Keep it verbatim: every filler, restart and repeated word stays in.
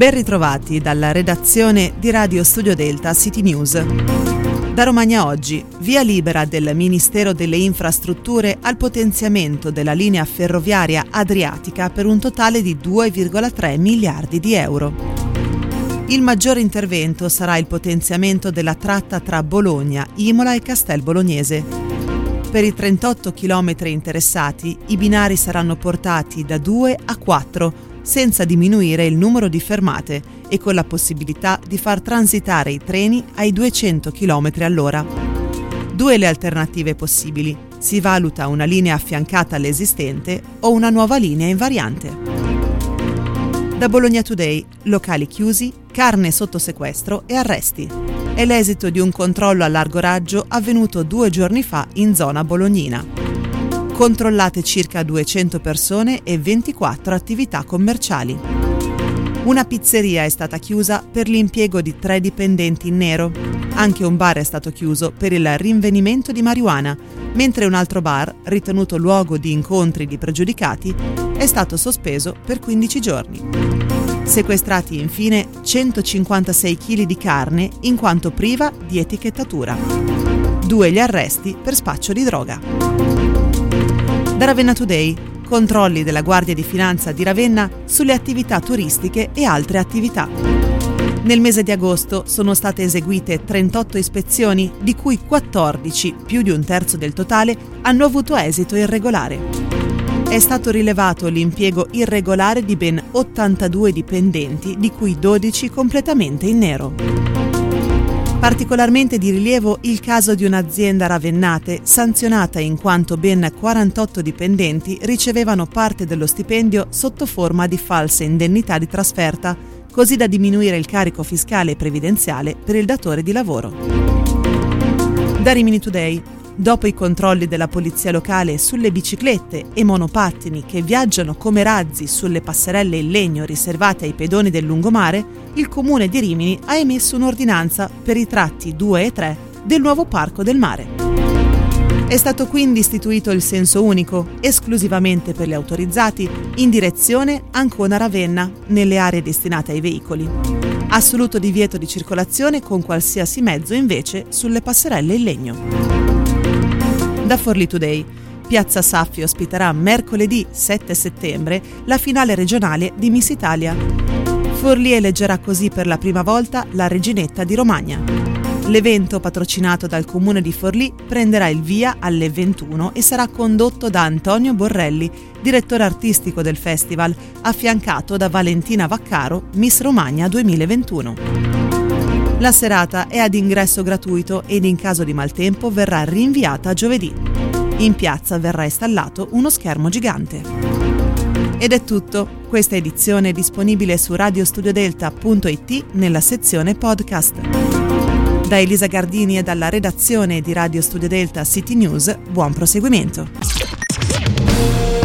Ben ritrovati dalla redazione di Radio Studio Delta City News. Da Romagna oggi, via libera del Ministero delle Infrastrutture al potenziamento della linea ferroviaria adriatica per un totale di due virgola tre miliardi di euro. Il maggiore intervento sarà il potenziamento della tratta tra Bologna, Imola e Castel Bolognese. Per i trentotto chilometri interessati, i binari saranno portati da due a quattro, senza diminuire il numero di fermate e con la possibilità di far transitare i treni ai duecento chilometri all'ora. Due le alternative possibili: si valuta una linea affiancata all'esistente o una nuova linea in variante. Da Bologna Today, locali chiusi, carne sotto sequestro e arresti. È l'esito di un controllo a largo raggio avvenuto due giorni fa in zona bolognina. Controllate circa duecento persone e ventiquattro attività commerciali. Una pizzeria è stata chiusa per l'impiego di tre dipendenti in nero. Anche un bar è stato chiuso per il rinvenimento di marijuana, mentre un altro bar, ritenuto luogo di incontri di pregiudicati, è stato sospeso per quindici giorni. Sequestrati infine centocinquantasei chili di carne in quanto priva di etichettatura. Due gli arresti per spaccio di droga. Da Ravenna Today, controlli della Guardia di Finanza di Ravenna sulle attività turistiche e altre attività. Nel mese di agosto sono state eseguite trentotto ispezioni, di cui quattordici, più di un terzo del totale, hanno avuto esito irregolare. È stato rilevato l'impiego irregolare di ben ottantadue dipendenti, di cui dodici completamente in nero. Particolarmente di rilievo il caso di un'azienda ravennate sanzionata in quanto ben quarantotto dipendenti ricevevano parte dello stipendio sotto forma di false indennità di trasferta, così da diminuire il carico fiscale e previdenziale per il datore di lavoro. Da Rimini Today, dopo i controlli della polizia locale sulle biciclette e monopattini che viaggiano come razzi sulle passerelle in legno riservate ai pedoni del lungomare, il comune di Rimini ha emesso un'ordinanza per i tratti due e tre del nuovo Parco del Mare. È stato quindi istituito il senso unico, esclusivamente per gli autorizzati, in direzione Ancona-Ravenna, nelle aree destinate ai veicoli. Assoluto divieto di circolazione con qualsiasi mezzo invece sulle passerelle in legno. Da Forlì Today, Piazza Saffi ospiterà mercoledì sette settembre la finale regionale di Miss Italia. Forlì eleggerà così per la prima volta la reginetta di Romagna. L'evento, patrocinato dal comune di Forlì, prenderà il via alle ventuno e sarà condotto da Antonio Borrelli, direttore artistico del festival, affiancato da Valentina Vaccaro, Miss Romagna duemilaventuno. La serata è ad ingresso gratuito ed in caso di maltempo verrà rinviata a giovedì. In piazza verrà installato uno schermo gigante. Ed è tutto. Questa edizione è disponibile su radiostudiodelta punto it nella sezione podcast. Da Elisa Gardini e dalla redazione di Radio Studio Delta City News, buon proseguimento.